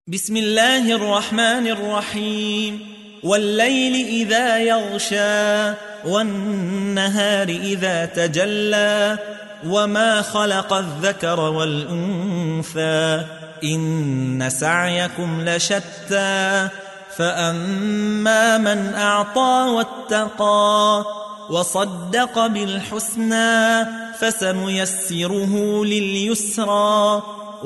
بسم الله الرحمن الرحيم والليل إذا يغشى والنهار إذا تجلى وما خلق الذكر والأنثى إن سعيكم لشتى فأما من أعطى واتقى وصدق بالحسنى فسنيسره لليسرى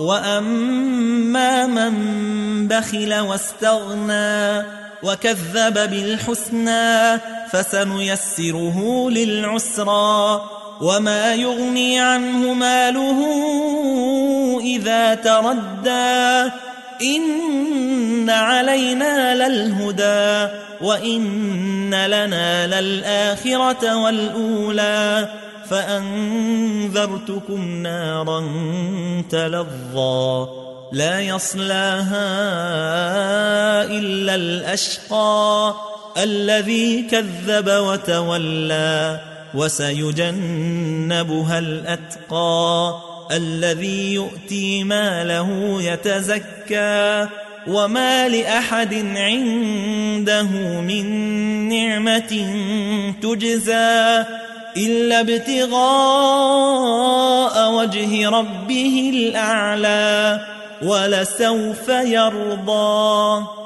وأما من بخل واستغنى وكذب بالحسنى فسنيسره للعسرى وما يغني عنه ماله إذا تردى إن علينا للهدى وإن لنا للآخرة والأولى فأنذرتكم نارا تلظى لا يصلاها إلا الأشقى الذي كذب وتولى وسيجنبها الأتقى الذي يؤتي ماله يتزكى وما لأحد عنده من نعمة تجزى إلا ابتغاء وجه ربه الأعلى ولسوف يرضى.